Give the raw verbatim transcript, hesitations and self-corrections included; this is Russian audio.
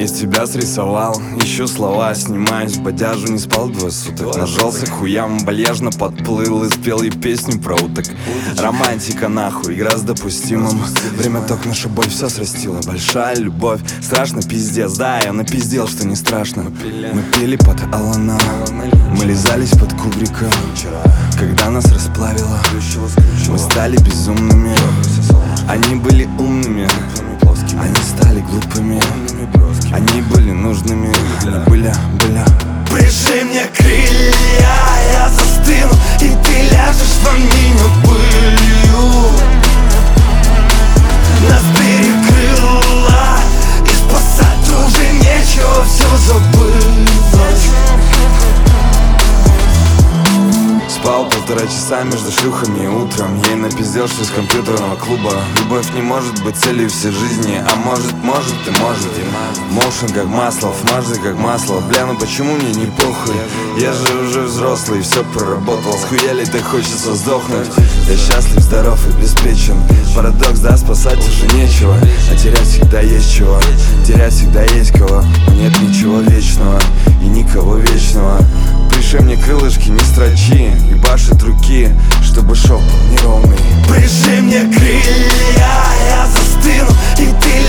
Я тебя срисовал, ищу слова, снимаюсь в бодяжу, не спал двое суток. Нажался хуям, вальяжно подплыл и спел ей песню про уток. Романтика нахуй, игра с допустимым. Время ток, наша боль все срастила. Большая любовь, страшно пиздец. Да, я напиздел, что не страшно. Мы пели под Алана, мы лизались под Кубрика. Когда нас расплавило, мы стали безумными. Они были умными, они стали глупыми. Они были нужными, они были, были. Прижи мне крылья, я застыну, и ты ляжешь во меня пылью. Нас перекрыло, и спасать уже нечего, все забылось. Спал полтора часа между шлюхами утром. Ей напиздел, что из компьютерного клуба. Любовь не может быть целью всей жизни. А может, может и может. Моушен как масло, фмажный как масло. Бля, ну почему мне не похуй? Я же уже взрослый, все проработал. Схуяли, так хочется сдохнуть. Я счастлив, здоров и обеспечен. Парадокс, да, спасать уже нечего. А терять всегда есть чего. Терять всегда есть кого. Но нет ничего вечного и никого вечного. Приши мне крылышки, не строчи. Ебашит руки, чтобы шов был неровный. Прижи мне крылья, я застыну, и ты